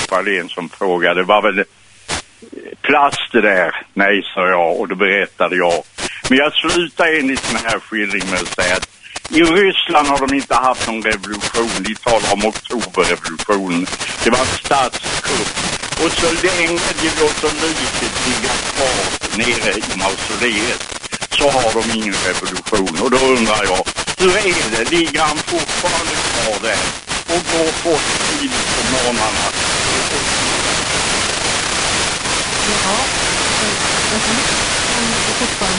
Wallén som frågade. Det var väl plast det där? Nej, sa jag, och då berättade jag. Men jag slutar enligt den här skildringen med att säga att i Ryssland har de inte haft någon revolution. De talar om oktoberrevolutionen. Det var en statskupp. Och så länge det låter liket ligga kvar nere i mausoleet så har de ingen revolution. Och då undrar jag, hur är det? Ligger han fortfarande kvar där? Och går folk tidigt på morgnarna? Ja, det kan fortfarande